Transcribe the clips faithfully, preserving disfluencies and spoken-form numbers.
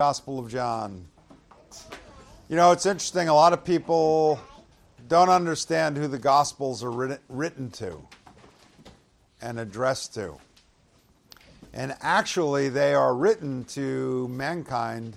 Gospel of John. You know, it's interesting, a lot of people don't understand who the Gospels are written, written to and addressed to. And actually, they are written to mankind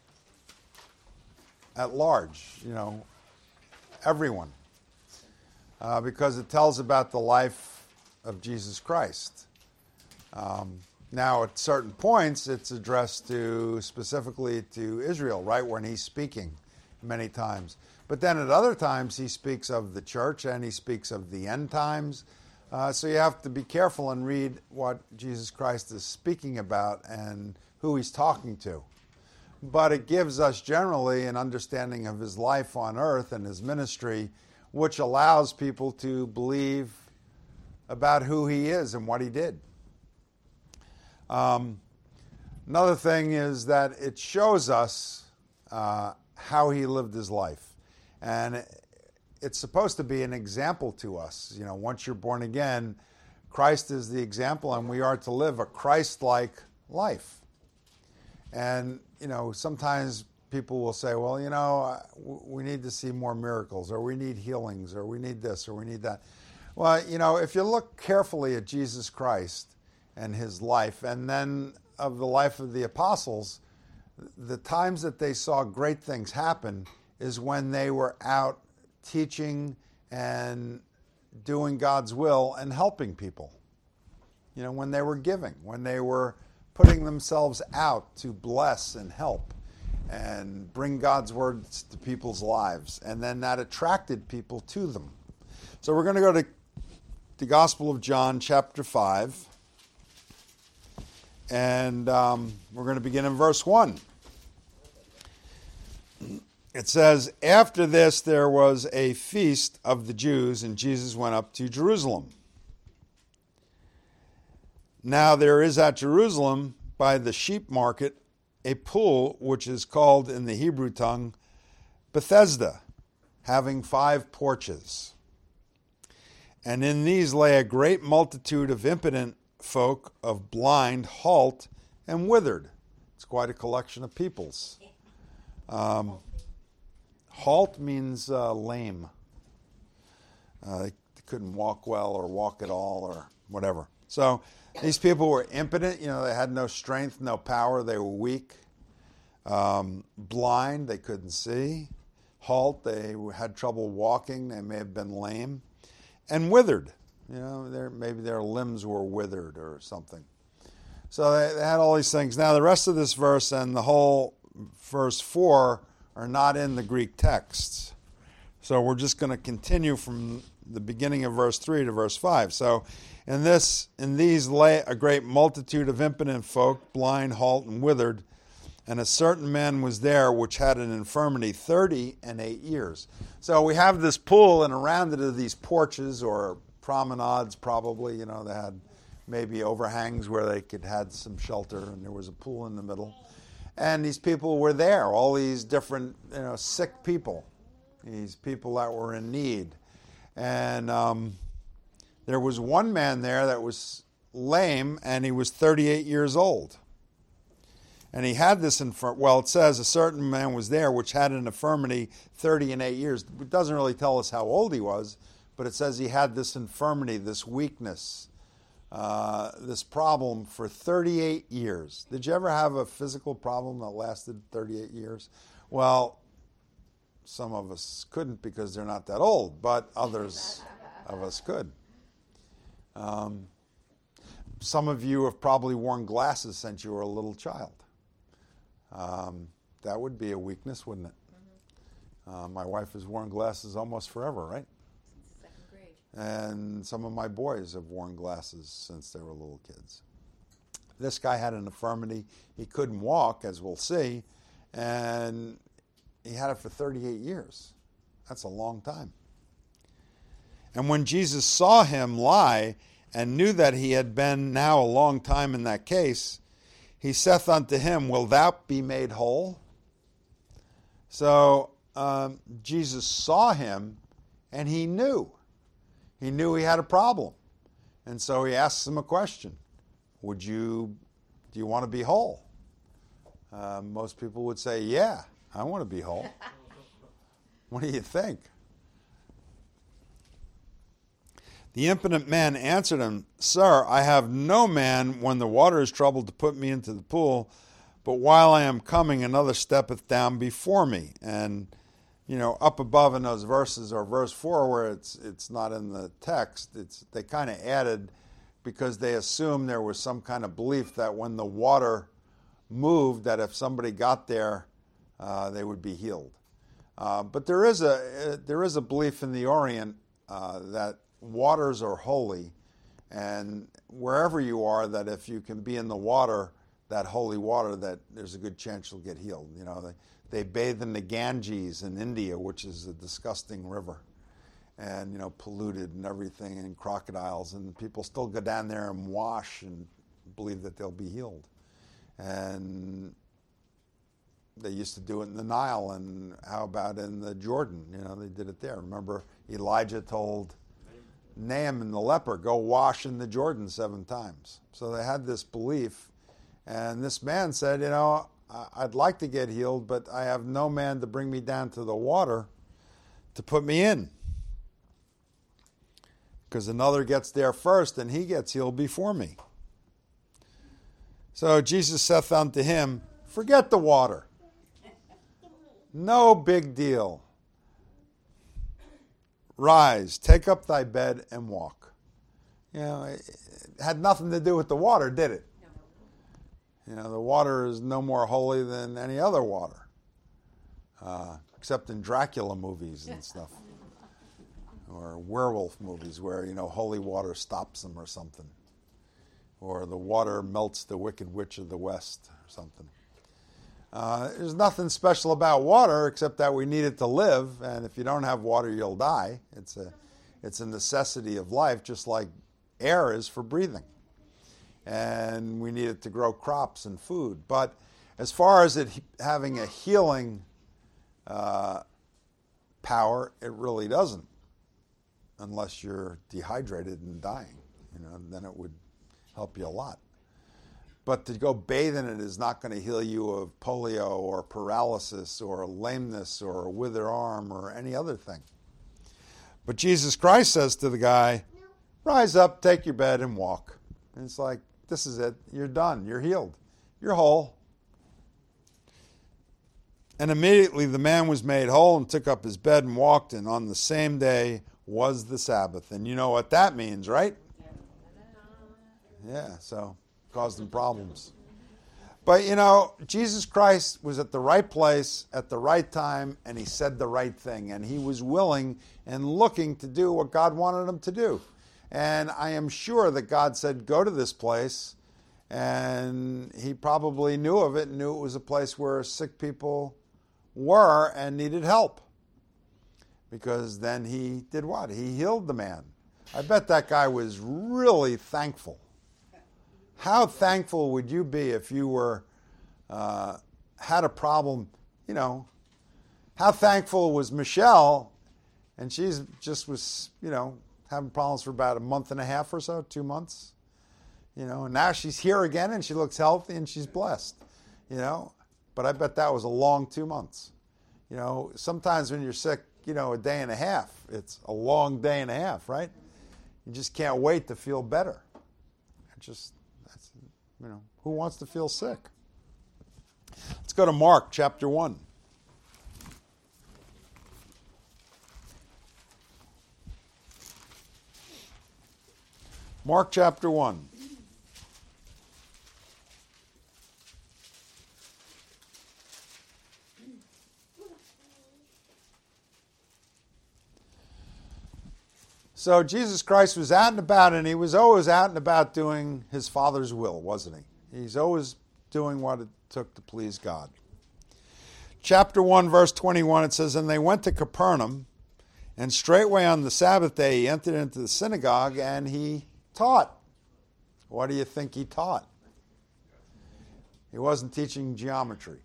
at large, you know, everyone, uh, because it tells about the life of Jesus Christ. Um, now, at certain points, it's addressed to specifically to Israel, right, when he's speaking many times. But then at other times, he speaks of the church and he speaks of the end times. Uh, so you have to be careful and read what Jesus Christ is speaking about and who he's talking to. But it gives us generally an understanding of his life on earth and his ministry, which allows people to believe about who he is and what he did. Um, another thing is that it shows us uh, how he lived his life. And it's supposed to be an example to us. You know, once you're born again, Christ is the example, and we are to live a Christ-like life. And, you know, sometimes people will say, well, you know, we need to see more miracles, or we need healings, or we need this, or we need that. Well, you know, if you look carefully at Jesus Christ and his life, and then of the life of the apostles, the times that they saw great things happen is when they were out teaching and doing God's will and helping people. You know, when they were giving, when they were putting themselves out to bless and help and bring God's words to people's lives. And then that attracted people to them. So we're going to go to the Gospel of John, chapter five. And um, we're going to begin in verse one. It says, after this there was a feast of the Jews, and Jesus went up to Jerusalem. Now there is at Jerusalem by the sheep market a pool which is called in the Hebrew tongue Bethesda, having five porches. And in these lay a great multitude of impotent folk, of blind, halt, and withered. It's quite a collection of peoples. Um, halt means uh, lame. Uh, they couldn't walk well or walk at all or whatever. So these people were impotent. You know, they had no strength, no power. They were weak. Um, blind, they couldn't see. Halt, they had trouble walking. They may have been lame. And withered. You know, their, maybe their limbs were withered or something. So they, they had all these things. Now, the rest of this verse and the whole verse four are not in the Greek texts. So we're just going to continue from the beginning of verse three to verse five. So in this, in these lay a great multitude of impotent folk, blind, halt, and withered, and a certain man was there which had an infirmity thirty and eight years. So we have this pool, and around it are these porches or promenades, probably. You know, they had maybe overhangs where they could had some shelter, and there was a pool in the middle. And these people were there, all these different, you know, sick people, these people that were in need. And um, there was one man there that was lame, and he was thirty-eight years old. And he had this infirmity. Well, it says a certain man was there which had an infirmity thirty and eight years. It doesn't really tell us how old he was, but it says he had this infirmity, this weakness, uh, this problem for thirty-eight years. Did you ever have a physical problem that lasted thirty-eight years? Well, some of us couldn't because they're not that old, but others of us could. Um, some of you have probably worn glasses since you were a little child. Um, that would be a weakness, wouldn't it? Mm-hmm. Uh, my wife has worn glasses almost forever, right? Since second grade. And some of my boys have worn glasses since they were little kids. This guy had an infirmity. He couldn't walk, as we'll see, and he had it for thirty-eight years. That's a long time. And when Jesus saw him lie and knew that he had been now a long time in that case, he saith unto him, Wilt thou be made whole? So um, Jesus saw him, and he knew. He knew he had a problem. And so he asks him a question. Would you, do you want to be whole? Uh, most people would say, yeah, I want to be whole. What do you think? The impotent man answered him, Sir, I have no man when the water is troubled to put me into the pool, but while I am coming, another steppeth down before me. And, you know, up above in those verses, or verse four, where it's it's not in the text, it's they kind of added because they assumed there was some kind of belief that when the water moved, that if somebody got there, uh, they would be healed. Uh, but there is a there is a belief in the Orient uh, that waters are holy, and wherever you are, that if you can be in the water, that holy water, that there's a good chance you'll get healed. You know, they, they bathe in the Ganges in India, which is a disgusting river, and, you know, polluted and everything, and crocodiles, and people still go down there and wash and believe that they'll be healed. And they used to do it in the Nile, and how about in the Jordan? You know, they did it there. Remember, Elijah told Naaman the leper, go wash in the Jordan seven times. So they had this belief, and this man said, you know, I'd like to get healed, but I have no man to bring me down to the water to put me in. Because another gets there first, and he gets healed before me. So Jesus saith unto him, forget the water. No big deal. Rise, take up thy bed and walk. You know, it had nothing to do with the water, did it? You know, the water is no more holy than any other water, uh, except in Dracula movies and stuff, or werewolf movies where, you know, holy water stops them or something, or the water melts the Wicked Witch of the West or something. Uh, there's nothing special about water except that we need it to live, and if you don't have water, you'll die. It's a, it's a necessity of life, just like air is for breathing. And we need it to grow crops and food. But as far as it having a healing uh, power, it really doesn't, unless you're dehydrated and dying. You know, then it would help you a lot. But to go bathe in it is not going to heal you of polio or paralysis or lameness or a withered arm or any other thing. But Jesus Christ says to the guy, rise up, take your bed, and walk. And it's like, this is it. You're done. You're healed. You're whole. And immediately the man was made whole and took up his bed and walked, and on the same day was the Sabbath. And you know what that means, right? Yeah, so caused them problems. But, you know, Jesus Christ was at the right place at the right time, and he said the right thing, and he was willing and looking to do what God wanted him to do. And I am sure that God said, go to this place, and he probably knew of it and knew it was a place where sick people were and needed help. Because then he did what? He healed the man. I bet that guy was really thankful. How thankful would you be if you were uh, had a problem, you know? How thankful was Michelle, and she's just was, you know, having problems for about a month and a half or so, two months, you know, and now she's here again and she looks healthy and she's blessed, you know? But I bet that was a long two months. You know, sometimes when you're sick, you know, a day and a half, it's a long day and a half, right? You just can't wait to feel better. It just, that's, you know, who wants to feel sick? Let's go to Mark chapter one. Mark chapter one. So Jesus Christ was out and about, and he was always out and about doing his Father's will, wasn't he? He's always doing what it took to please God. Chapter one, verse twenty-one, it says, and they went to Capernaum, and straightway on the Sabbath day he entered into the synagogue, and he taught. What do you think he taught? He wasn't teaching geometry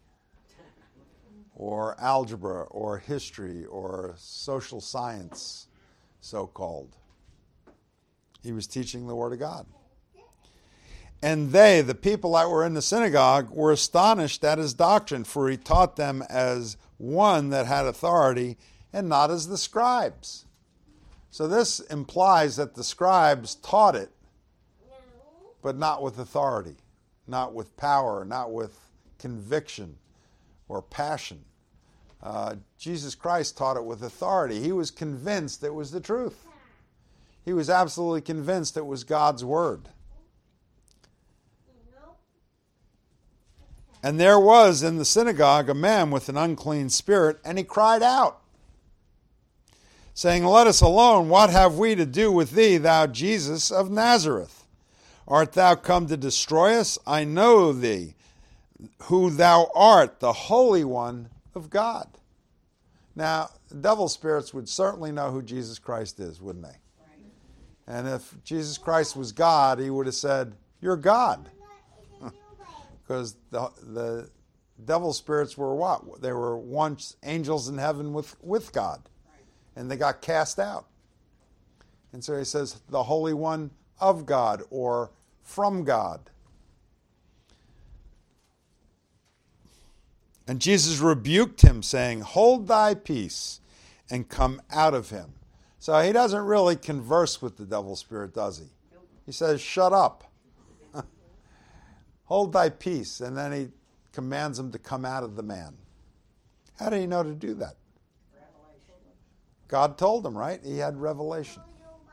or algebra or history or social science, so-called. He was teaching the Word of God. And they, the people that were in the synagogue, were astonished at his doctrine, for he taught them as one that had authority and not as the scribes. So this implies that the scribes taught it, but not with authority, not with power, not with conviction or passion. Uh, Jesus Christ taught it with authority. He was convinced it was the truth. He was absolutely convinced it was God's word. And there was in the synagogue a man with an unclean spirit, and he cried out, saying, "Let us alone. What have we to do with thee, thou Jesus of Nazareth? Art thou come to destroy us? I know thee, who thou art, the Holy One of God." Now, devil spirits would certainly know who Jesus Christ is, wouldn't they? And if Jesus Christ was God, he would have said, "You're God." Because the, the devil spirits were what? They were once angels in heaven with, with God. And they got cast out. And so he says, the Holy One of God, or from God. And Jesus rebuked him, saying, "Hold thy peace, and come out of him." So he doesn't really converse with the devil spirit, does he? He says, "Shut up. Hold thy peace," and then he commands him to come out of the man. How did he know to do that? Revelation. God told him, right? He had revelation.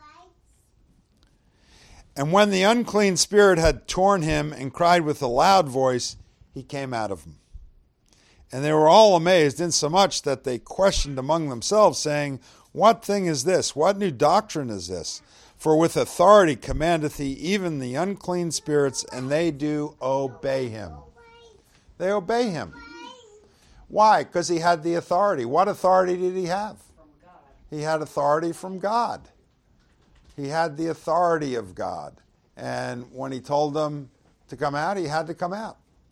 And when the unclean spirit had torn him and cried with a loud voice, he came out of him. And they were all amazed, insomuch that they questioned among themselves, saying, "What thing is this? What new doctrine is this? For with authority commandeth he even the unclean spirits, and they do obey him." They obey him. Why? Because he had the authority. What authority did he have? From God. He had authority from God. He had the authority of God. And when he told them to come out, he had to come out.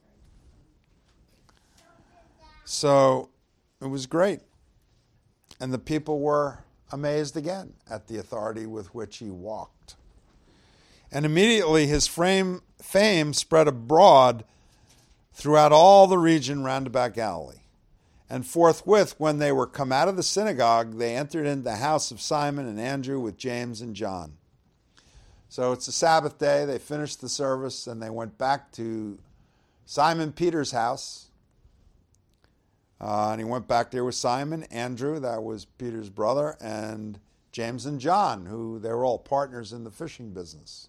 So it was great. And the people were amazed again at the authority with which he walked. And immediately his fame, fame spread abroad throughout all the region round about Galilee. And forthwith, when they were come out of the synagogue, they entered into the house of Simon and Andrew with James and John. So it's a Sabbath day. They finished the service and they went back to Simon Peter's house. Uh, and he went back there with Simon, Andrew, that was Peter's brother, and James and John, who they were all partners in the fishing business.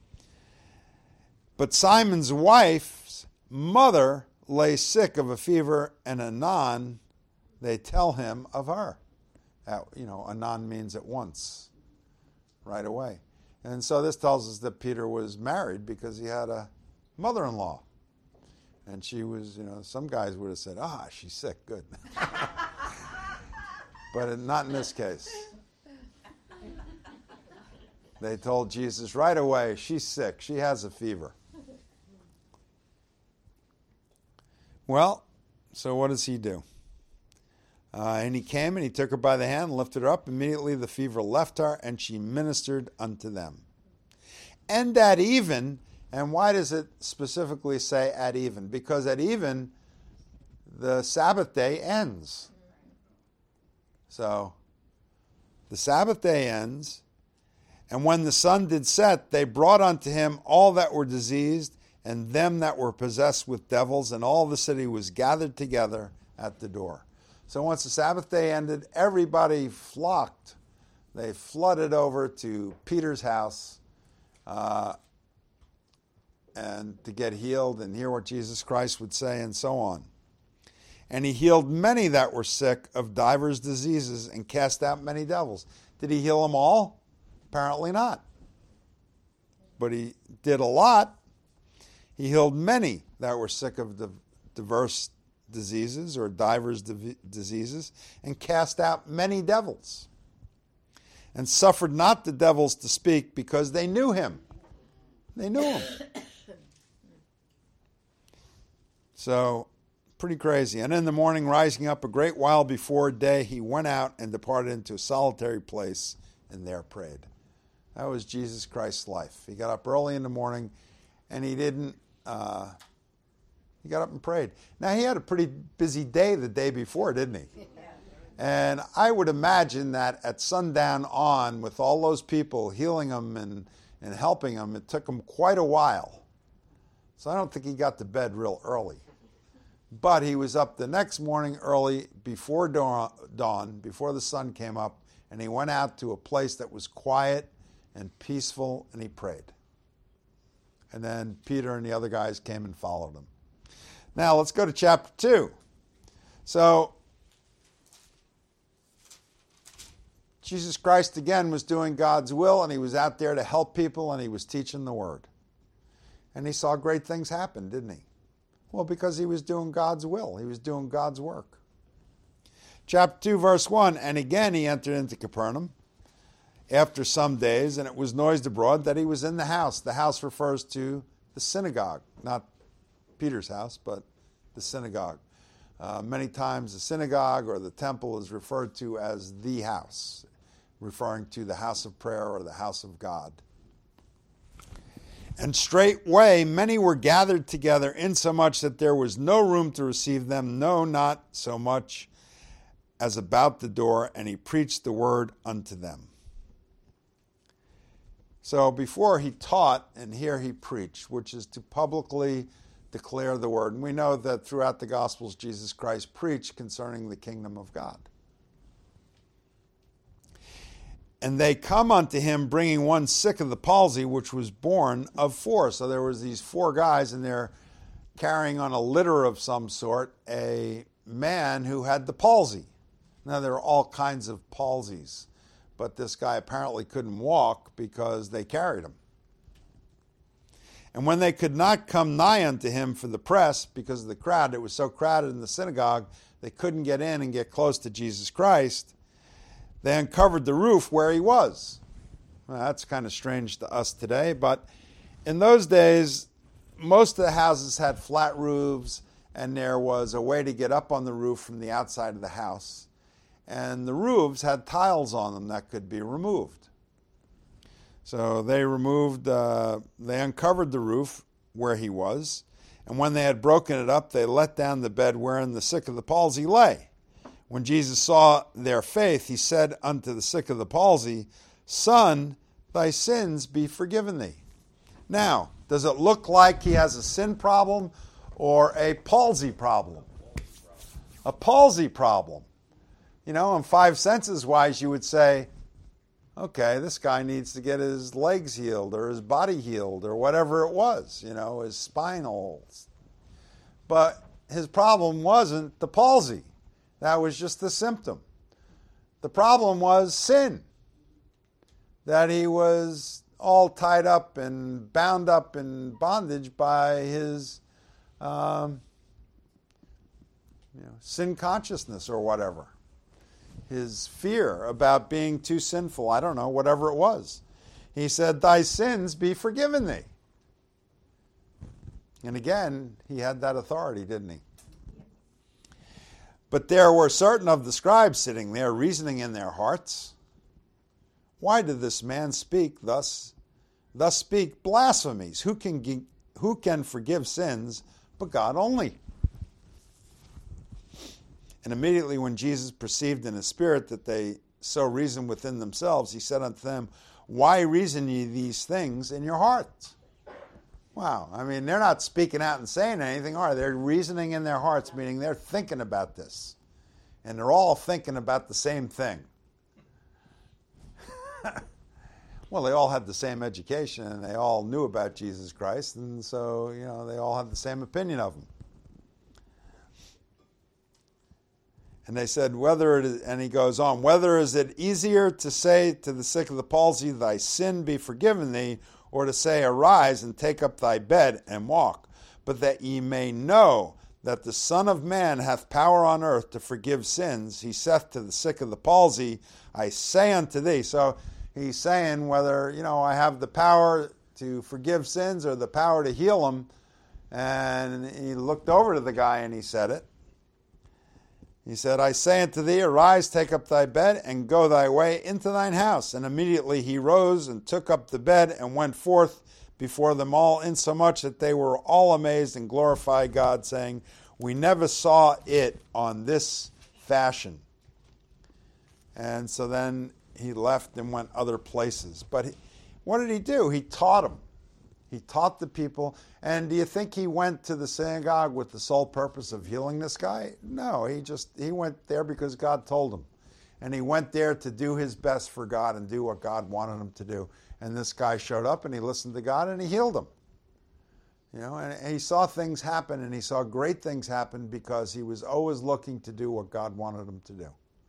But Simon's wife's mother lay sick of a fever, and anon they tell him of her. Uh, you know, anon means at once, right away. And so this tells us that Peter was married because he had a mother-in-law. And she was, you know, some guys would have said, "Ah, she's sick, good." But not in this case. They told Jesus right away, "She's sick, she has a fever." Well, so what does he do? Uh, and he came and he took her by the hand and lifted her up. Immediately the fever left her, and she ministered unto them. And at even... And why does it specifically say at even? Because at even, the Sabbath day ends. So, the Sabbath day ends, and when the sun did set, they brought unto him all that were diseased, and them that were possessed with devils, and all the city was gathered together at the door. So once the Sabbath day ended, everybody flocked. They flooded over to Peter's house, uh, and to get healed and hear what Jesus Christ would say and so on. And he healed many that were sick of divers diseases and cast out many devils. Did he heal them all? Apparently not. But he did a lot. He healed many that were sick of diverse diseases or divers diseases and cast out many devils. And suffered not the devils to speak because they knew him. They knew him. So, pretty crazy. And in the morning, rising up a great while before day, he went out and departed into a solitary place and there prayed. That was Jesus Christ's life. He got up early in the morning and he didn't, uh, he got up and prayed. Now, he had a pretty busy day the day before, didn't he? And I would imagine that at sundown on, with all those people healing him and, and helping him, it took him quite a while. So I don't think he got to bed real early. But he was up the next morning early before dawn, before the sun came up, and he went out to a place that was quiet and peaceful, and he prayed. And then Peter and the other guys came and followed him. Now let's go to chapter two. So Jesus Christ again was doing God's will, and he was out there to help people, and he was teaching the word. And he saw great things happen, didn't he? Well, because he was doing God's will. He was doing God's work. Chapter two, verse one, and again he entered into Capernaum after some days, and it was noised abroad that he was in the house. The house refers to the synagogue, not Peter's house, but the synagogue. Uh, many times the synagogue or the temple is referred to as the house, referring to the house of prayer or the house of God. And straightway many were gathered together, insomuch that there was no room to receive them, no, not so much as about the door, and he preached the word unto them. So before he taught, and here he preached, which is to publicly declare the word. And we know that throughout the Gospels, Jesus Christ preached concerning the kingdom of God. And they come unto him, bringing one sick of the palsy, which was born of four. So there was these four guys, and they're carrying on a litter of some sort a man who had the palsy. Now, there are all kinds of palsies, but this guy apparently couldn't walk because they carried him. And when they could not come nigh unto him for the press, because of the crowd, it was so crowded in the synagogue, they couldn't get in and get close to Jesus Christ, they uncovered the roof where he was. Well, that's kind of strange to us today, but in those days, most of the houses had flat roofs, and there was a way to get up on the roof from the outside of the house. And the roofs had tiles on them that could be removed. So they removed, uh, they uncovered the roof where he was, and when they had broken it up, they let down the bed wherein the sick of the palsy lay. When Jesus saw their faith, he said unto the sick of the palsy, Son, thy sins be forgiven thee. Now, does it look like he has a sin problem or a palsy problem? A palsy problem. You know, in five senses wise, you would say, okay, this guy needs to get his legs healed or his body healed or whatever it was, you know, his spinal. But his problem wasn't the palsy. That was just the symptom. The problem was sin. That he was all tied up and bound up in bondage by his um, you know, sin consciousness or whatever. His fear about being too sinful. I don't know, whatever it was. He said, thy sins be forgiven thee. And again, he had that authority, didn't he? But there were certain of the scribes sitting there, reasoning in their hearts, why did this man speak thus, thus speak blasphemies? Who can, who can forgive sins but God only? And immediately when Jesus perceived in his spirit that they so reasoned within themselves, he said unto them, why reason ye these things in your hearts? Wow, I mean, they're not speaking out and saying anything, are they? They're reasoning in their hearts, meaning they're thinking about this. And they're all thinking about the same thing. Well, they all had the same education, and they all knew about Jesus Christ, and so, you know, they all had the same opinion of him. And they said, whether it is, and he goes on, whether is it easier to say to the sick of the palsy, thy sin be forgiven thee, or to say, arise and take up thy bed and walk. But that ye may know that the Son of Man hath power on earth to forgive sins, he saith to the sick of the palsy, I say unto thee. So he's saying whether, you know, I have the power to forgive sins or the power to heal them. And he looked over to the guy and he said it. He said, I say unto thee, arise, take up thy bed, and go thy way into thine house. And immediately he rose and took up the bed and went forth, before them all, insomuch that they were all amazed and glorified God, saying, we never saw it on this fashion. And so then he left and went other places. But he, what did he do? He taught them. He taught the people. And do you think he went to the synagogue with the sole purpose of healing this guy? No, he just he went there because God told him. And he went there to do his best for God and do what God wanted him to do. And this guy showed up and he listened to God and he healed him. You know, and he saw things happen, and he saw great things happen because he was always looking to do what God wanted him to do.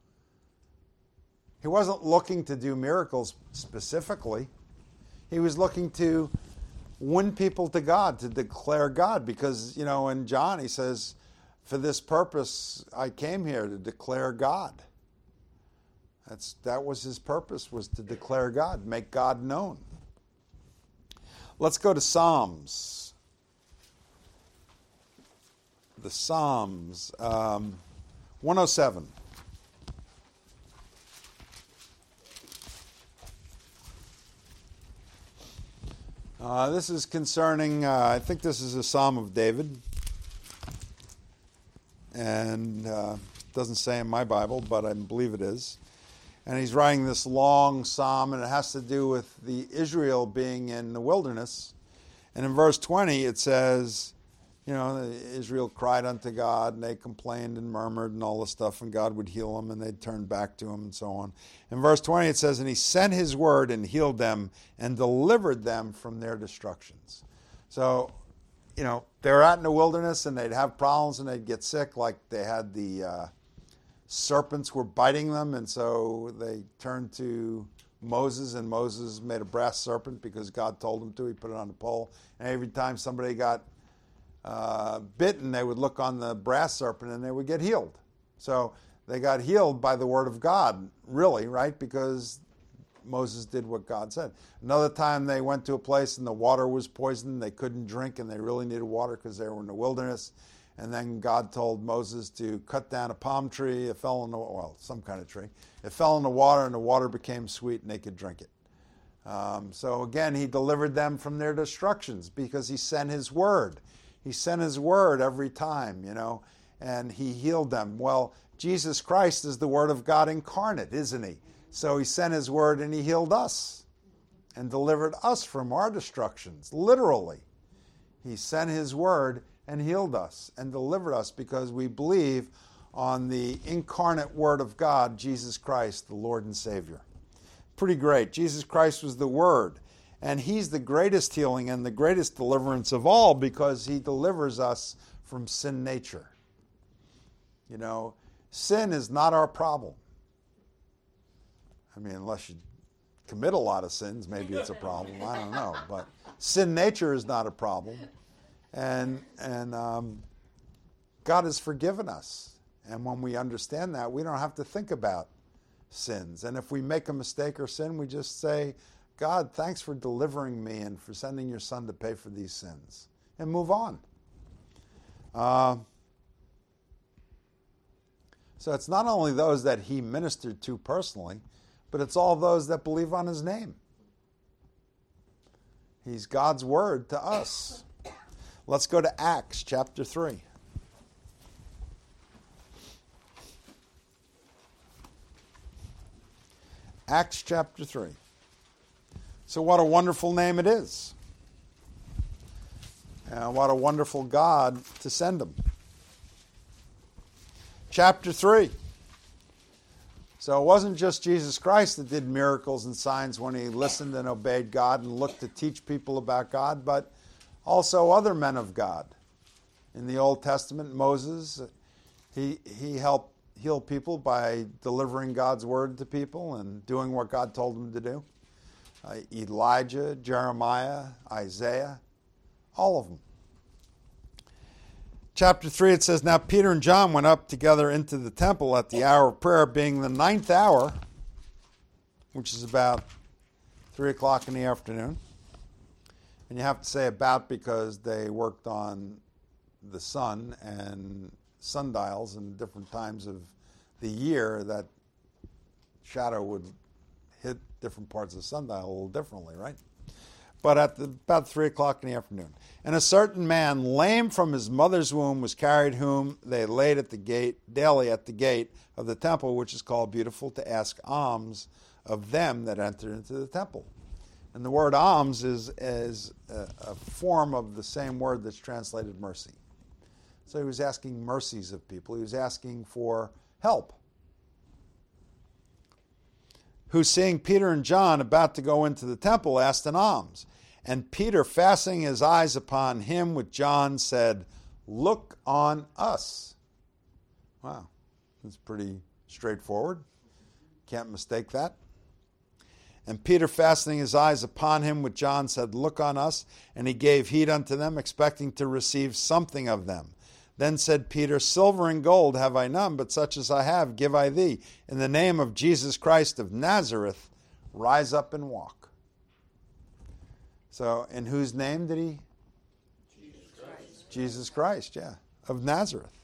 He wasn't looking to do miracles specifically. He was looking to win people to God, to declare God. Because, you know, in John he says, for this purpose I came here, to declare God. That's that was his purpose, was to declare God, make God known. Let's go to Psalms. The Psalms, um, one oh seven. Uh, this is concerning, uh, I think this is a Psalm of David. And uh, it doesn't say in my Bible, but I believe it is. And he's writing this long psalm, and it has to do with the Israel being in the wilderness. And in verse twenty it says, you know, Israel cried unto God, and they complained and murmured and all this stuff, and God would heal them, and they'd turn back to him, and so on. In verse twenty it says, and he sent his word and healed them and delivered them from their destructions. So, you know, they were out in the wilderness, and they'd have problems, and they'd get sick, like they had the uh, serpents were biting them, and so they turned to Moses, and Moses made a brass serpent because God told him to. He put it on the pole, and every time somebody got Uh, bitten, they would look on the brass serpent and they would get healed. So they got healed by the word of God, really, right? Because Moses did what God said. Another time they went to a place and the water was poisoned. They couldn't drink and they really needed water because they were in the wilderness. And then God told Moses to cut down a palm tree. It fell in the, well, some kind of tree. It fell in the water and the water became sweet and they could drink it. Um, so again, he delivered them from their destructions because he sent his word. He sent his word every time, you know, and he healed them. Well, Jesus Christ is the word of God incarnate, isn't he? So he sent his word and he healed us and delivered us from our destructions, literally. He sent his word and healed us and delivered us because we believe on the incarnate word of God, Jesus Christ, the Lord and Savior. Pretty great. Jesus Christ was the word. And he's the greatest healing and the greatest deliverance of all because he delivers us from sin nature. You know, sin is not our problem. I mean, unless you commit a lot of sins, maybe it's a problem. I don't know. But sin nature is not a problem. And, and um, God has forgiven us. And when we understand that, we don't have to think about sins. And if we make a mistake or sin, we just say, God, thanks for delivering me and for sending your son to pay for these sins. And move on. Uh, so it's not only those that he ministered to personally, but it's all those that believe on his name. He's God's word to us. Let's go to Acts chapter three. Acts chapter three. So what a wonderful name it is. And what a wonderful God to send him. Chapter three. So it wasn't just Jesus Christ that did miracles and signs when he listened and obeyed God and looked to teach people about God, but also other men of God. In the Old Testament, Moses, he, he helped heal people by delivering God's word to people and doing what God told him to do. Uh, Elijah, Jeremiah, Isaiah, all of them. Chapter three, it says, now Peter and John went up together into the temple at the hour of prayer, being the ninth hour, which is about three o'clock in the afternoon. And you have to say about because they worked on the sun and sundials and different times of the year that shadow would hit different parts of the sundial a little differently, right? but at the, about three o'clock in the afternoon. And a certain man, lame from his mother's womb, was carried, whom they laid at the gate, daily at the gate of the temple, which is called Beautiful, to ask alms of them that entered into the temple. And the word alms is, is a, a form of the same word that's translated mercy. So he was asking mercies of people. He was asking for help. Who, seeing Peter and John about to go into the temple, asked an alms. And Peter, fastening his eyes upon him with John, said, "Look on us." Wow, that's pretty straightforward. Can't mistake that. And Peter, fastening his eyes upon him with John, said, "Look on us." And he gave heed unto them, expecting to receive something of them. Then said Peter, "Silver and gold have I none, but such as I have give I thee. In the name of Jesus Christ of Nazareth, rise up and walk." So, in whose name did he? Jesus Christ. Jesus Christ, yeah, of Nazareth.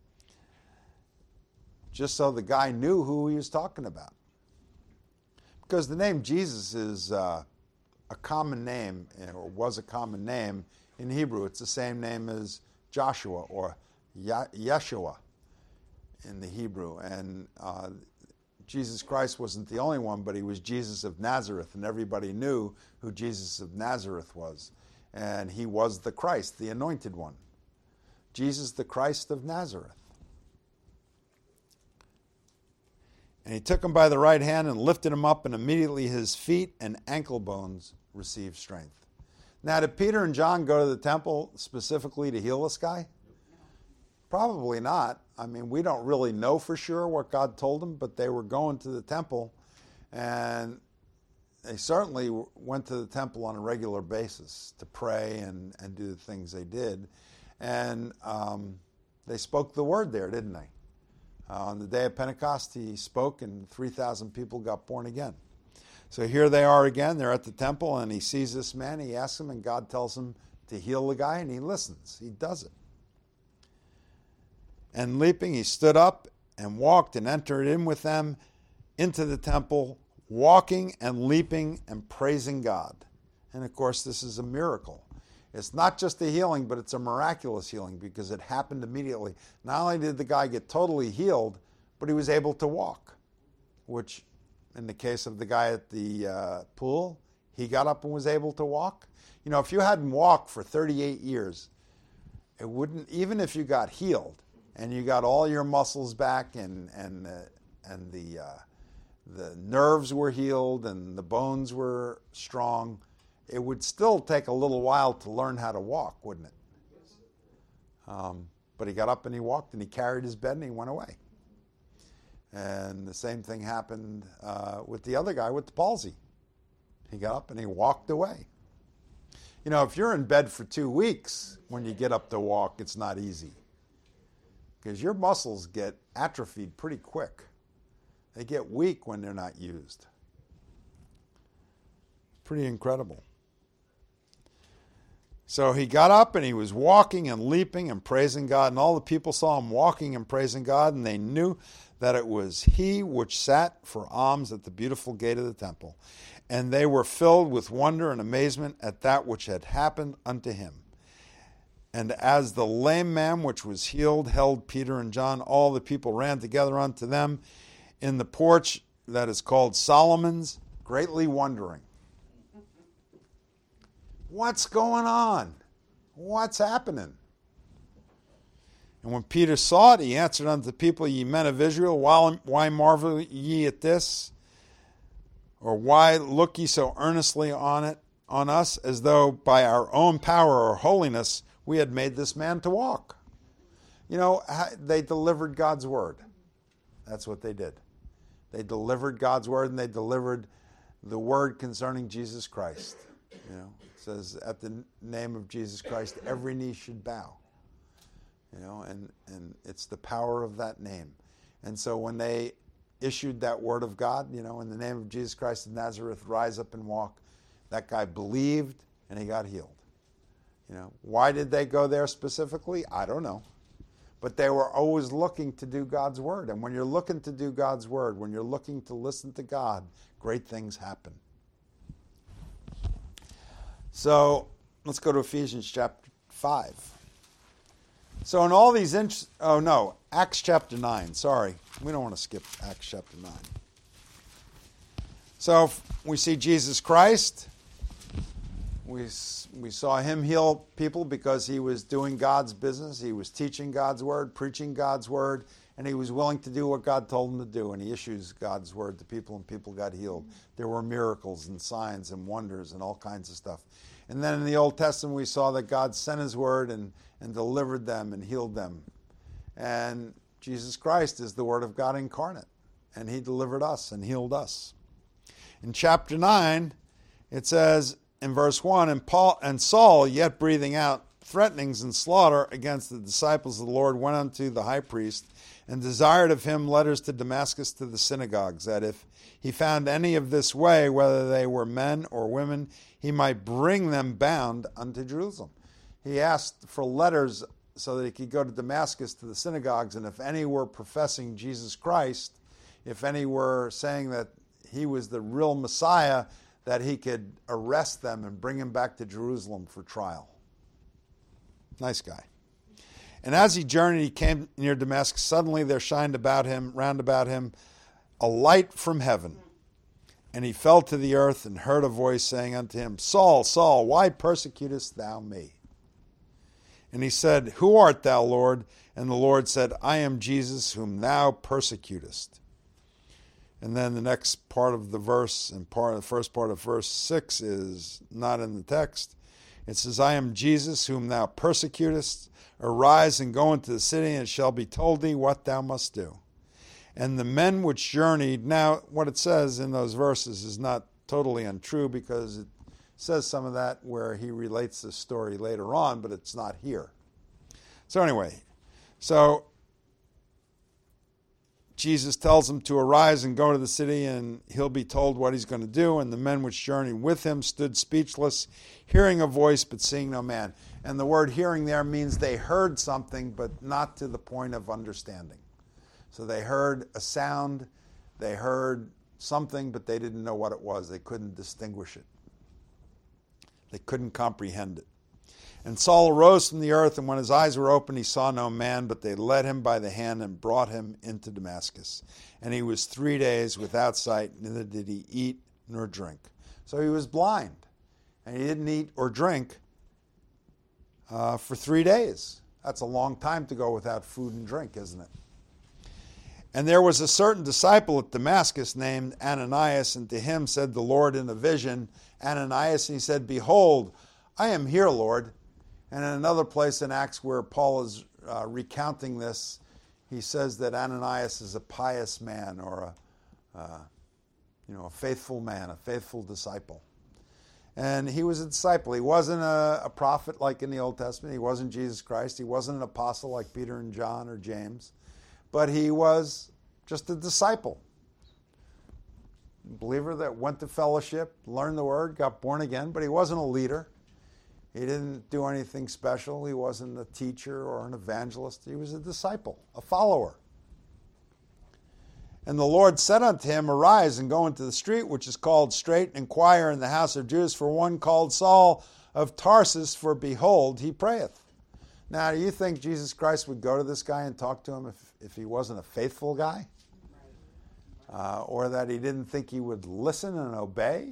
Just so the guy knew who he was talking about. Because the name Jesus is uh, a common name, or was a common name in Hebrew. It's the same name as Joshua or Yeshua in the Hebrew. And uh, Jesus Christ wasn't the only one, but he was Jesus of Nazareth, and everybody knew who Jesus of Nazareth was. And he was the Christ, the anointed one. Jesus the Christ of Nazareth. And he took him by the right hand and lifted him up, and immediately his feet and ankle bones received strength. Now, did Peter and John go to the temple specifically to heal this guy? Probably not. I mean, we don't really know for sure what God told them, but they were going to the temple, and they certainly went to the temple on a regular basis to pray and, and do the things they did. And um, they spoke the word there, didn't they? Uh, on the day of Pentecost, he spoke, and three thousand people got born again. So here they are again. They're at the temple, and he sees this man. He asks him, and God tells him to heal the guy, and he listens. He does it. And leaping, he stood up and walked and entered in with them into the temple, walking and leaping and praising God. And of course, this is a miracle. It's not just a healing, but it's a miraculous healing because it happened immediately. Not only did the guy get totally healed, but he was able to walk, which in the case of the guy at the uh, pool, he got up and was able to walk. You know, if you hadn't walked for thirty-eight years, it wouldn't, even if you got healed and you got all your muscles back and and uh, and the uh, the nerves were healed and the bones were strong, it would still take a little while to learn how to walk, wouldn't it? Um, but he got up and he walked and he carried his bed and he went away. And the same thing happened uh, with the other guy with the palsy. He got up and he walked away. You know, if you're in bed for two weeks, when you get up to walk, it's not easy. Because your muscles get atrophied pretty quick. They get weak when they're not used. Pretty incredible. So he got up and he was walking and leaping and praising God, and all the people saw him walking and praising God, and they knew that it was he which sat for alms at the beautiful gate of the temple. And they were filled with wonder and amazement at that which had happened unto him. And as the lame man which was healed held Peter and John, all the people ran together unto them in the porch that is called Solomon's, greatly wondering. What's going on? What's happening? And when Peter saw it, he answered unto the people, Ye men of Israel, why marvel ye at this? Or why look ye so earnestly on it, on us, as though by our own power or holiness we had made this man to walk? You know, they delivered God's word. That's what they did. They delivered God's word, and they delivered the word concerning Jesus Christ. You know, it says, at the name of Jesus Christ, every knee should bow. You know, and, and it's the power of that name. And so when they issued that word of God, you know, in the name of Jesus Christ of Nazareth, rise up and walk, that guy believed and he got healed. You know, why did they go there specifically? I don't know. But they were always looking to do God's word. And when you're looking to do God's word, when you're looking to listen to God, great things happen. So let's go to Ephesians chapter five. So in all these, int- oh no, Acts chapter nine, sorry. We don't want to skip Acts chapter nine. So we see Jesus Christ. We, we saw him heal people because he was doing God's business. He was teaching God's word, preaching God's word, and he was willing to do what God told him to do. And he issues God's word to people, and people got healed. There were miracles and signs and wonders and all kinds of stuff. And then in the Old Testament, we saw that God sent his word and, and delivered them and healed them. And Jesus Christ is the Word of God incarnate, and he delivered us and healed us. In chapter nine, it says in verse one, and Paul and Saul, yet breathing out threatenings and slaughter against the disciples of the Lord, went unto the high priest and desired of him letters to Damascus to the synagogues, that if he found any of this way, whether they were men or women, he might bring them bound unto Jerusalem. He asked for letters so that he could go to Damascus to the synagogues, and if any were professing Jesus Christ, if any were saying that he was the real Messiah, that he could arrest them and bring him back to Jerusalem for trial. Nice guy. And as he journeyed, he came near Damascus. Suddenly there shined about him, round about him, a light from heaven. And he fell to the earth and heard a voice saying unto him, Saul, Saul, why persecutest thou me? And he said, Who art thou, Lord? And the Lord said, I am Jesus, whom thou persecutest. And then the next part of the verse, and part of the first part of verse six is not in the text. It says, I am Jesus, whom thou persecutest. Arise and go into the city, and it shall be told thee what thou must do. And the men which journeyed, now what it says in those verses is not totally untrue, because it says some of that where he relates this story later on, but it's not here. So anyway, so Jesus tells him to arise and go to the city, and he'll be told what he's going to do. And the men which journeyed with him stood speechless, hearing a voice but seeing no man. And the word hearing there means they heard something, but not to the point of understanding. So they heard a sound, they heard something, but they didn't know what it was. They couldn't distinguish it. They couldn't comprehend it. And Saul arose from the earth, and when his eyes were opened, he saw no man, but they led him by the hand and brought him into Damascus. And he was three days without sight, neither did he eat nor drink. So he was blind, and he didn't eat or drink uh, for three days. That's a long time to go without food and drink, isn't it? And there was a certain disciple at Damascus named Ananias, and to him said the Lord in a vision, Ananias, and he said, Behold, I am here, Lord. And in another place in Acts where Paul is uh, recounting this, he says that Ananias is a pious man, or a, uh, you know, a faithful man, a faithful disciple. And he was a disciple. He wasn't a, a prophet like in the Old Testament. He wasn't Jesus Christ. He wasn't an apostle like Peter and John or James. But he was just a disciple. A believer that went to fellowship, learned the word, got born again, but he wasn't a leader. He didn't do anything special. He wasn't a teacher or an evangelist. He was a disciple, a follower. And the Lord said unto him, Arise and go into the street which is called Straight, and inquire in the house of Judas for one called Saul of Tarsus, for behold, he prayeth. Now, do you think Jesus Christ would go to this guy and talk to him if, if he wasn't a faithful guy? Uh, or that he didn't think he would listen and obey?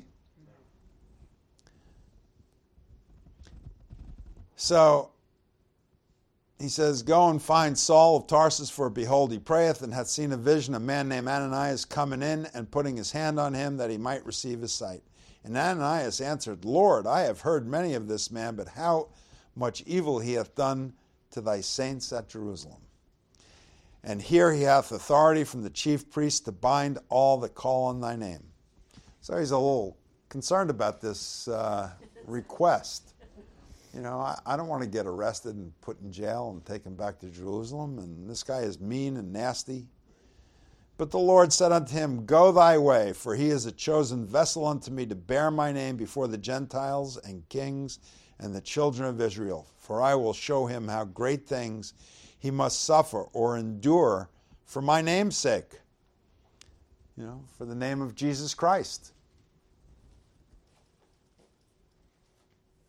So he says, Go and find Saul of Tarsus, for behold, he prayeth, and hath seen a vision, a man named Ananias coming in and putting his hand on him, that he might receive his sight. And Ananias answered, Lord, I have heard many of this man, but how much evil he hath done to thy saints at Jerusalem. And here he hath authority from the chief priests to bind all that call on thy name. So he's a little concerned about this uh, request. You know, I, I don't want to get arrested and put in jail and taken back to Jerusalem. And this guy is mean and nasty. But the Lord said unto him, Go thy way, for he is a chosen vessel unto me to bear my name before the Gentiles and kings and the children of Israel. For I will show him how great things he must suffer or endure for my name's sake. You know, for the name of Jesus Christ.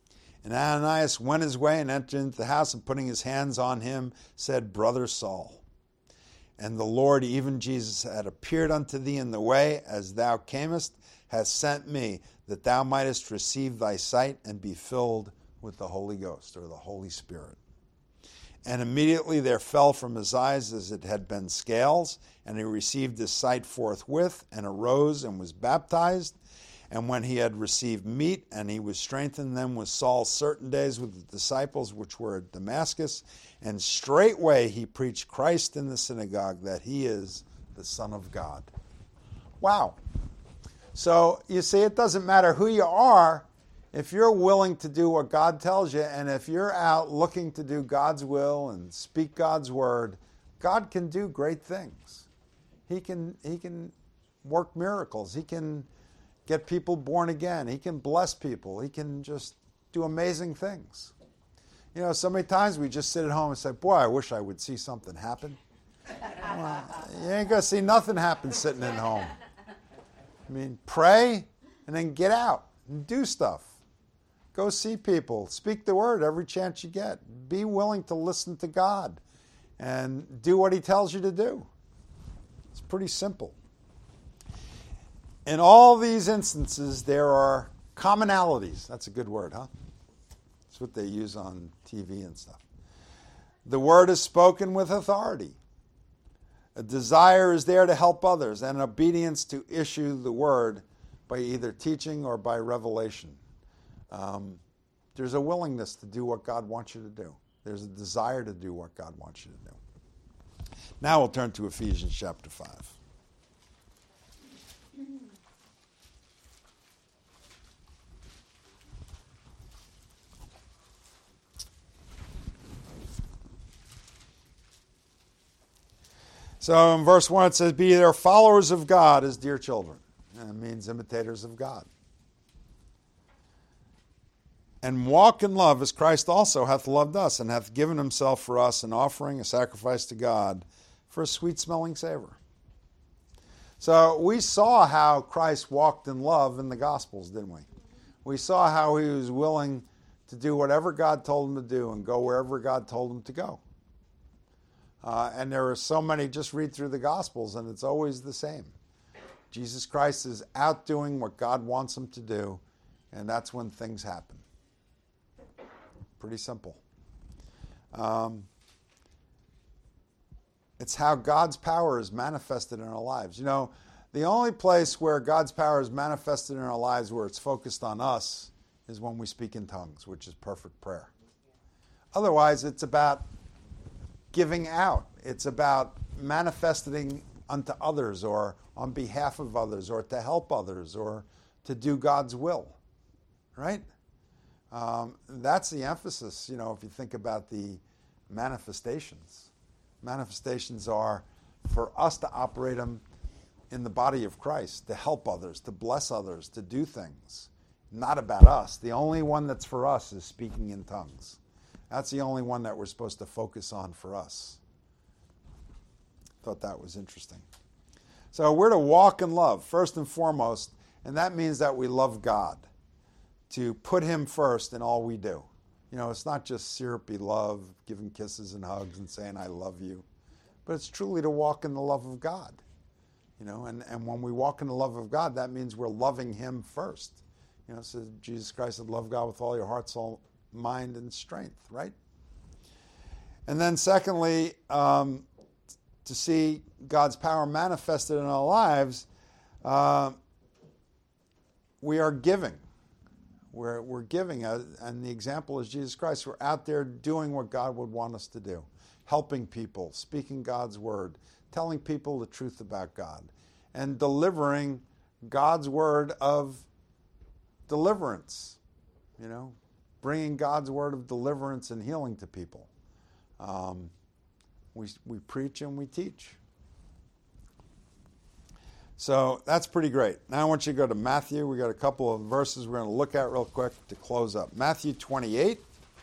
And Ananias went his way and entered into the house, and putting his hands on him, said, Brother Saul, and the Lord, even Jesus, had appeared unto thee in the way as thou camest, hath sent me, that thou mightest receive thy sight and be filled with the Holy Ghost, or the Holy Spirit. And immediately there fell from his eyes as it had been scales, and he received his sight forthwith, and arose and was baptized. And when he had received meat, and he was strengthened them with Saul certain days with the disciples which were at Damascus, and straightway he preached Christ in the synagogue, that he is the Son of God. Wow. So you see, it doesn't matter who you are, if you're willing to do what God tells you, and if you're out looking to do God's will and speak God's word, God can do great things. He can, he can work miracles. He can get people born again. He can bless people. He can just do amazing things. You know, so many times we just sit at home and say, boy, I wish I would see something happen. Well, you ain't going to see nothing happen sitting at home. I mean, pray and then get out and do stuff. Go see people. Speak the word every chance you get. Be willing to listen to God and do what he tells you to do. It's pretty simple. In all these instances, there are commonalities. That's a good word, huh? That's what they use on T V and stuff. The word is spoken with authority. A desire is there to help others, and obedience to issue the word by either teaching or by revelation. Um, there's a willingness to do what God wants you to do. There's a desire to do what God wants you to do. Now we'll turn to Ephesians chapter five. So in verse one it says, be there followers of God as dear children. And it means imitators of God. And walk in love as Christ also hath loved us, and hath given himself for us an offering, a sacrifice to God, for a sweet-smelling savor. So we saw how Christ walked in love in the Gospels, didn't we? We saw how he was willing to do whatever God told him to do and go wherever God told him to go. Uh, and there are so many, just read through the Gospels, and it's always the same. Jesus Christ is out doing what God wants him to do, and that's when things happen. Pretty simple. Um, it's how God's power is manifested in our lives. You know, the only place where God's power is manifested in our lives where it's focused on us is when we speak in tongues, which is perfect prayer. Otherwise, it's about giving out. It's about manifesting unto others or on behalf of others or to help others or to do God's will, right? Um, that's the emphasis, you know, if you think about the manifestations. Manifestations are for us to operate them in the body of Christ, to help others, to bless others, to do things. Not about us. The only one that's for us is speaking in tongues. That's the only one that we're supposed to focus on for us. Thought that was interesting. So we're to walk in love, first and foremost, and that means that we love God, to put him first in all we do. You know, it's not just syrupy love, giving kisses and hugs and saying, I love you, but it's truly to walk in the love of God. You know, and, and when we walk in the love of God, that means we're loving him first. You know, so Jesus Christ said, love God with all your heart, soul, mind, and strength, right? And then secondly, um, to see God's power manifested in our lives, uh, we are giving. We're, we're giving, uh, and the example is Jesus Christ. We're out there doing what God would want us to do, helping people, speaking God's word, telling people the truth about God, and delivering God's word of deliverance, you know, bringing God's word of deliverance and healing to people. Um, we, we preach and we teach. So that's pretty great. Now I want you to go to Matthew. We got a couple of verses we're going to look at real quick to close up. Matthew twenty-eight.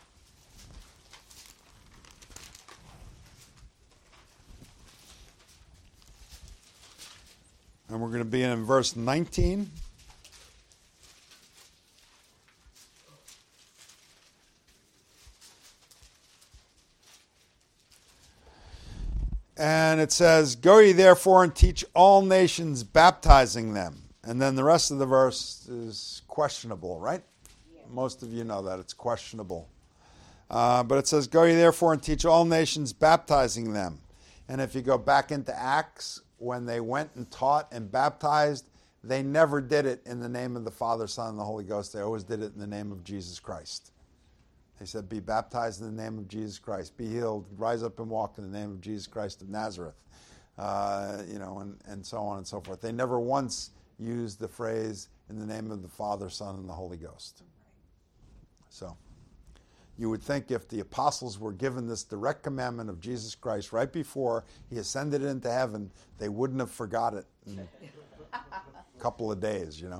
And we're going to be in verse nineteen. and it says, "Go ye therefore and teach all nations, baptizing them." And then the rest of the verse is questionable, right? Yeah. Most of you know that. It's questionable. Uh, but it says, "Go ye therefore and teach all nations, baptizing them." And if you go back into Acts, when they went and taught and baptized, they never did it in the name of the Father, Son, and the Holy Ghost. They always did it in the name of Jesus Christ. They said, "Be baptized in the name of Jesus Christ. Be healed. Rise up and walk in the name of Jesus Christ of Nazareth." Uh, you know, and, and so on and so forth. They never once used the phrase "in the name of the Father, Son, and the Holy Ghost." So you would think if the apostles were given this direct commandment of Jesus Christ right before he ascended into heaven, they wouldn't have forgot it in a couple of days, you know.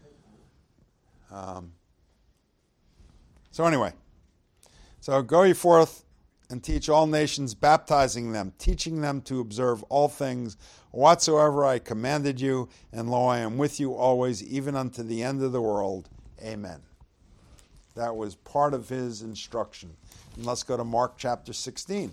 Um, so anyway, so go ye forth and teach all nations, baptizing them, teaching them to observe all things whatsoever I commanded you, and lo, I am with you always, even unto the end of the world. Amen. That was part of his instruction. And let's go to Mark chapter sixteen.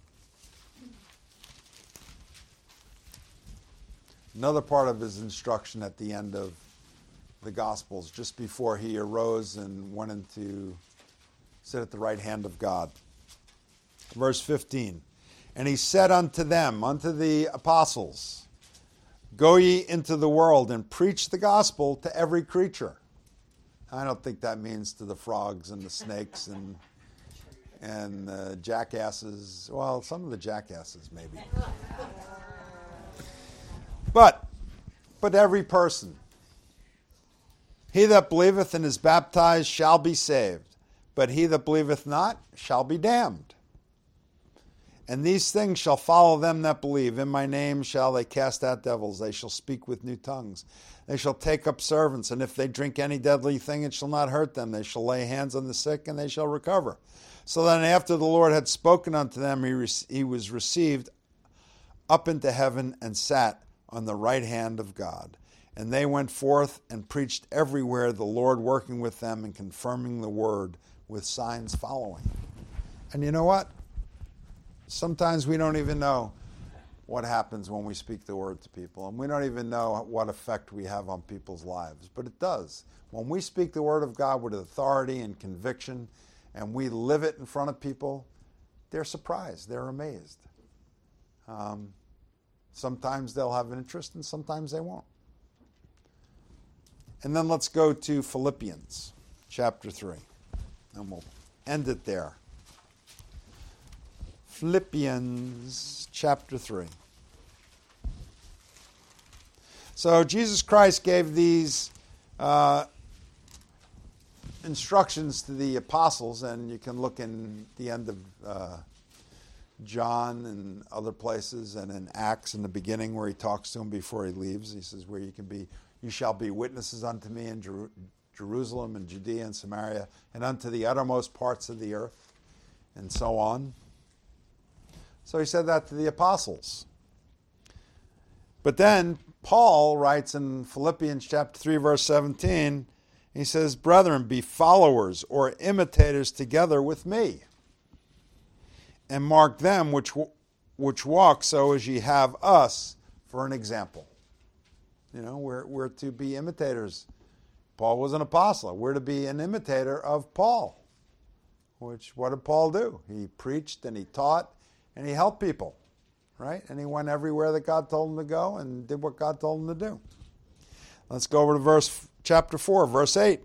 Another part of his instruction at the end of the Gospels, just before he arose and went into sit at the right hand of God. Verse fifteen. "And he said unto them," unto the apostles, "Go ye into the world and preach the gospel to every creature." I don't think that means to the frogs and the snakes and and uh, jackasses. Well, some of the jackasses maybe. But, but every person. "He that believeth and is baptized shall be saved, but he that believeth not shall be damned. And these things shall follow them that believe. In my name shall they cast out devils. They shall speak with new tongues. They shall take up servants. And if they drink any deadly thing, it shall not hurt them. They shall lay hands on the sick, and they shall recover." So then after the Lord had spoken unto them, he, re- he was received up into heaven and sat on the right hand of God. And they went forth and preached everywhere, the Lord working with them and confirming the word with signs following. And you know what? Sometimes we don't even know what happens when we speak the word to people, and we don't even know what effect we have on people's lives, but it does. When we speak the word of God with authority and conviction, and we live it in front of people, they're surprised, they're amazed. Um, sometimes they'll have an interest, and sometimes they won't. And then let's go to Philippians chapter three, and we'll end it there. Philippians chapter three. So Jesus Christ gave these uh, instructions to the apostles, and you can look in the end of uh, John and other places, and in Acts in the beginning where he talks to them before he leaves. He says, "Where you can be, you shall be witnesses unto me in Jer- Jerusalem and Judea and Samaria, and unto the uttermost parts of the earth," and so on. So he said that to the apostles. But then Paul writes in Philippians chapter three, verse seventeen, he says, "Brethren, be followers or imitators together with me, and mark them which which walk so as ye have us for an example." You know, we're we're to be imitators. Paul was an apostle. We're to be an imitator of Paul. Which, what did Paul do? He preached and he taught and he helped people, right? And he went everywhere that God told him to go and did what God told him to do. Let's go over to verse chapter four, verse eight.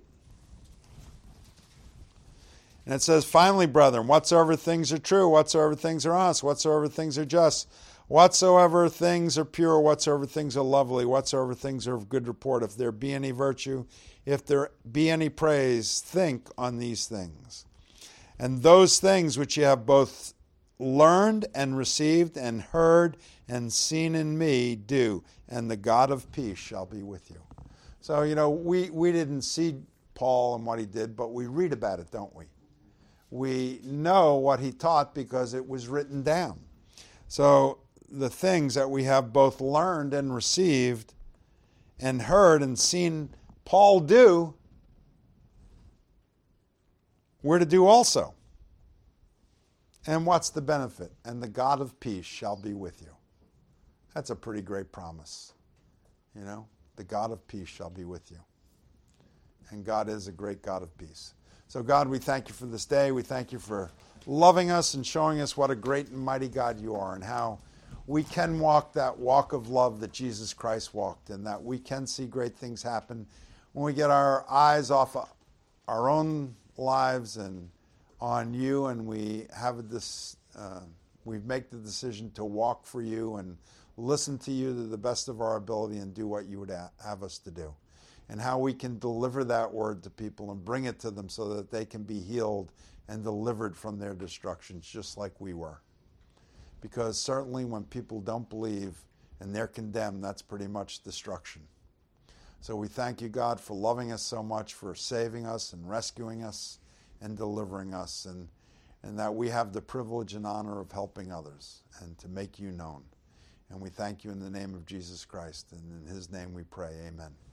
And it says, "Finally, brethren, whatsoever things are true, whatsoever things are honest, whatsoever things are just, whatsoever things are pure, whatsoever things are lovely, whatsoever things are of good report, if there be any virtue, if there be any praise, think on these things. And those things which ye have both learned and received and heard and seen in me, do, and the God of peace shall be with you." So, you know, we, we didn't see Paul and what he did, but we read about it, don't we? We know what he taught because it was written down. So the things that we have both learned and received and heard and seen Paul do, we're to do also. And what's the benefit? "And the God of peace shall be with you." That's a pretty great promise. You know, the God of peace shall be with you. And God is a great God of peace. So God, we thank you for this day. We thank you for loving us and showing us what a great and mighty God you are, and how we can walk that walk of love that Jesus Christ walked, and that we can see great things happen when we get our eyes off our own lives and on you, and we have this, uh, we make the decision to walk for you and listen to you to the best of our ability and do what you would have us to do. And how we can deliver that word to people and bring it to them so that they can be healed and delivered from their destructions, just like we were. Because certainly when people don't believe and they're condemned, that's pretty much destruction. So we thank you, God, for loving us so much, for saving us and rescuing us and delivering us, and, and that we have the privilege and honor of helping others and to make you known. And we thank you in the name of Jesus Christ, and in his name we pray, amen.